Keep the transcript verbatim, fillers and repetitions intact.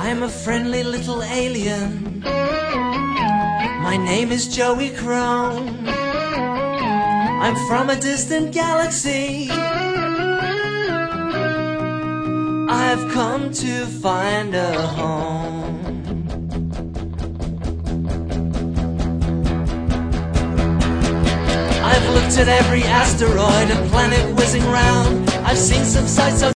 I'm a friendly little alien. My name is Joey Crone. I'm from a distant galaxy. I've come to find a home. I've looked at every asteroid and planet whizzing round. I've seen some sights